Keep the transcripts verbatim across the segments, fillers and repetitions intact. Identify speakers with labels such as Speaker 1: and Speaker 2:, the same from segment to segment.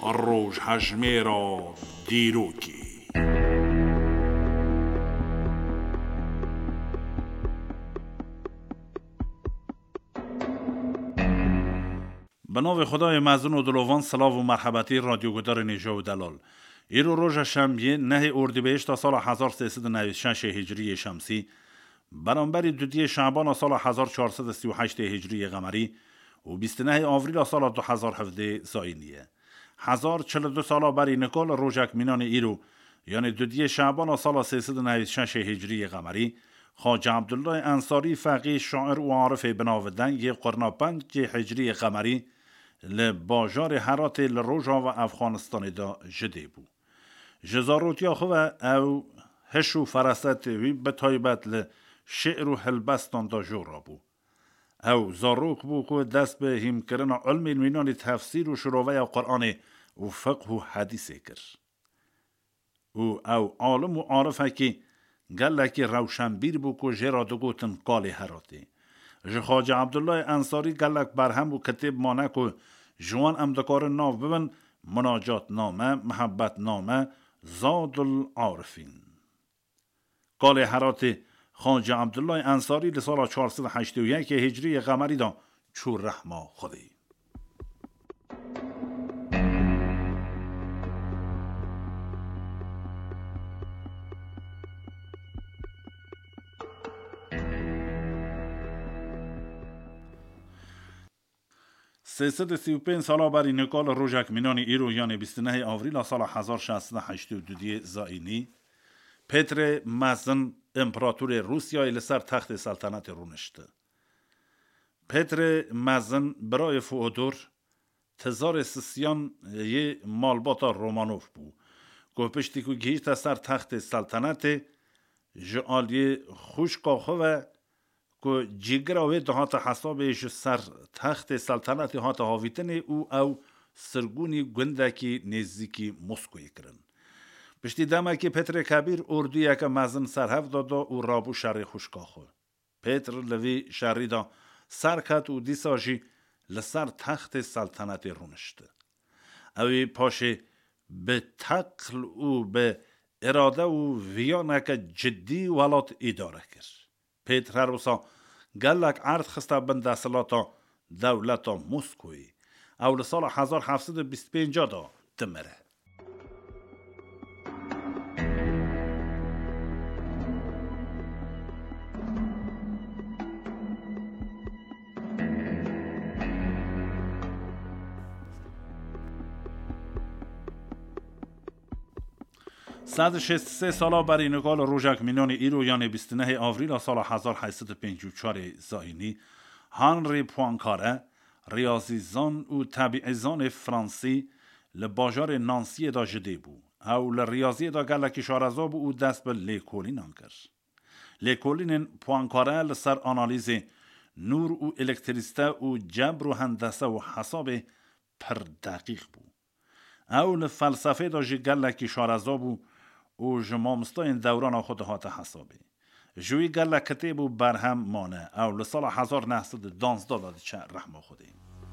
Speaker 1: روش هجمه را دیروکی. به نام خدای مزون و دلوان، سلاو و مرحبتی رادیو گدار نیجا و دلال. ایرو روز شنبه نه اردیبهشت تا سال هزار و سیصد و نود و شش هجری شمسی برابر دو شعبان سال هزار و چهارصد و سی و هشت هجری قمری و بیست و نه آوریل سال دو هزار و هفده زاینیه. هزار و چهل و دو سال بری نکال روزک مینان ایرو یعنی دو شعبان سال سیصد و نود و شش هجری قمری خواجه عبدالله انصاری فقیه شاعر و عارف بناودن یک قرن پنج هجری قمری لباجار هرات لروجا و افغانستان دا جده بو. جزاروتیا خواه او هشو فرست وی بتایبت لشعر و حلبستان دا جورا بو. او زاروک بو که دست به هم کرن علم مینان تفسیر و شروعه قرآن و فقه و حدیث کر. او او عالم و عارفه که گلکی روشنبیر بو که جرا دو گوتن قال هراته. خواجه عبدالله انصاری گلک برهم و کتب مانه که جوان امدکار ناو ببن مناجات نامه محبت نامه زاد العارفین. قال هرات خواجه عبدالله انصاری لسال چهارصد و هشتاد و یک هجری قمری دا چور رحما خودی. سیصد و سی و پنج سالا بری نکال روزک مینان ایرو یعنی بیست و نه آوریل سال هزار و ششصد و هشتاد و دو زاینی پتر مزن امپراتور روسیای لسر تخت سلطنت رونشته. پتر مزن برای فئودور تزار سسیان یه مالباتا رومانوف بو که پشتی که گیشت سر تخت سلطنت جعالی خوشکا خواه که جیگر آوه دهات حسابش سر تخت سلطنت هات هاویتن او او سرگونی گندکی نزدیکی مسکوی کرن. پشتی دمه که پتر کبیر اردو یک مزن سرهف دادا و رابو شر خوشکا خو. پتر لوی شری دا سرکت و دیساجی لسر تخت سلطنت رونشته. اوی پاشه به تقل و به اراده و ویانک جدی ولات اداره کرد. پتر هر وسا گلک عرض خسته بند اصلاتا دولتا مسکوی او لسال هزار و هفتصد و بیست و پنج دا تمره. صد و شصت و سه سالا بری نکال روزک مینان ایرو یعنی بیست و نه آوریل سال هزار و هشتصد و پنجاه و چهار زاینی هنری پوانکاره ریاضیزان و طبیعیزان فرانسی لباجار نانسی دا جده بو او لریاضی دا گلکی شارزا بو او دست به لیکولین انکر. لیکولین پوانکاره لسر آنالیز نور و الکتریسته و جبر و هندسه و حساب پر دقیق بو. او لفلسفه دا جی گلکی شارزا بو او جمامستا این دوران خودهات حسابی. جوی گله کتیب و برهم مانه او لسال هزار و نهصد و دوازده داده چه رحمه خودی.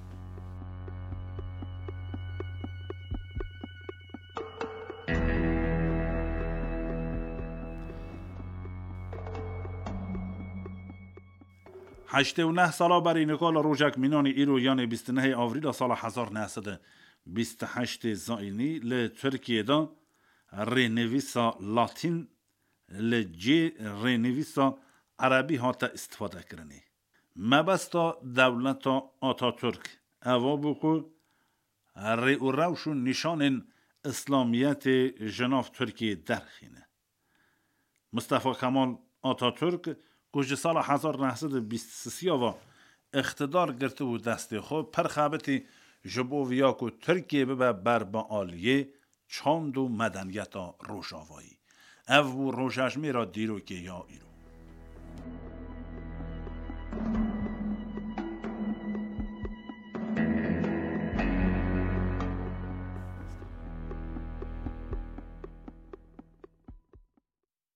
Speaker 1: هشتاد و نه سالا بری نکال روزک مینان ایرو یعنی بیست و نه آوریل سال هزار و نهصد و بیست و هشت زاینی لترکیه دا رینویسا لاتین لجی رینویسا عربی هاتا استفاده کرنی. مبستا دولتا آتاتورک اوا بکو ری و روشو نشان اسلامیت جناف ترکیه درخینه. مصطفی کمال آتاتورک کج سال هزار و نهصد و بیست و سه و اقتدار گرفته و دست خود پر خابتی جبوویا کو ترکیه به بر با عالیه چاند و مدنیت روژاوایی او روژاجمی را دیرو که یا ایرو